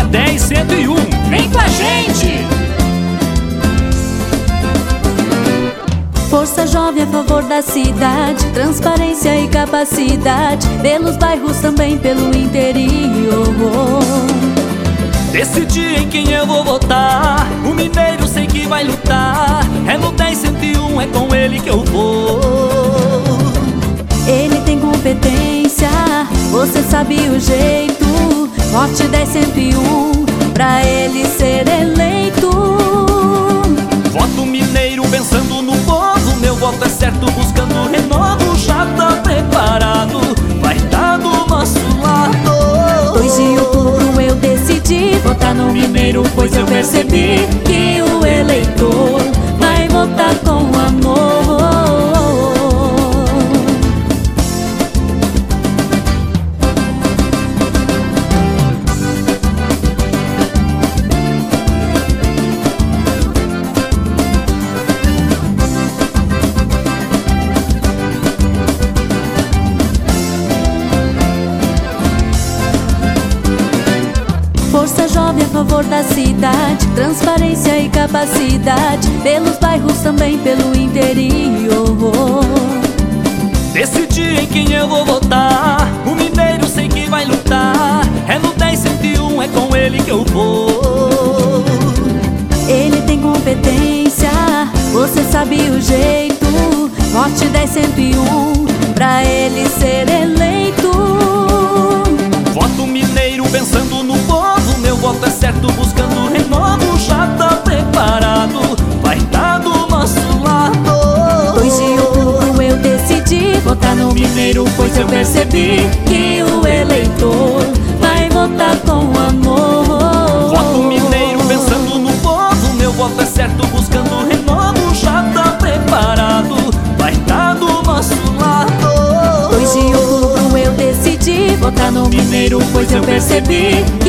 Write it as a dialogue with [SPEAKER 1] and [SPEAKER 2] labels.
[SPEAKER 1] 10-101. Vem com a gente!
[SPEAKER 2] Força Jovem a favor da cidade, transparência e capacidade, pelos bairros também pelo interior.
[SPEAKER 1] Decidi em quem eu vou votar, o mineiro sei que vai lutar. É no 10-101, é com ele que eu vou.
[SPEAKER 2] Ele tem competência, você sabe o jeito. Vote 10-101 pra ele ser eleito.
[SPEAKER 1] Voto mineiro pensando no povo, meu voto é certo buscando renovo. Já tá preparado, vai tá do nosso lado.
[SPEAKER 2] 2 de outubro eu decidi votar no mineiro, pois eu percebi que o eleitor vai votar com amor. Força Jovem a favor da cidade, transparência e capacidade, pelos bairros também pelo interior.
[SPEAKER 1] Decidi em quem eu vou votar, o mineiro sei que vai lutar. É no 10-101, é com ele que eu vou.
[SPEAKER 2] Ele tem competência, você sabe o jeito. Vote 10-101 pra ele ser eleito.
[SPEAKER 1] Voto mineiro pensando no povo, meu voto é certo buscando renovo. Já tá preparado, vai tá do nosso lado.
[SPEAKER 2] 2 de outubro eu decidi votar no mineiro, pois eu percebi que o eleitor vai votar com amor.
[SPEAKER 1] Voto mineiro pensando no povo, meu voto é certo buscando renovo. Já tá preparado, vai tá do nosso lado.
[SPEAKER 2] 2 de outubro eu decidi votar no mineiro, pois eu percebi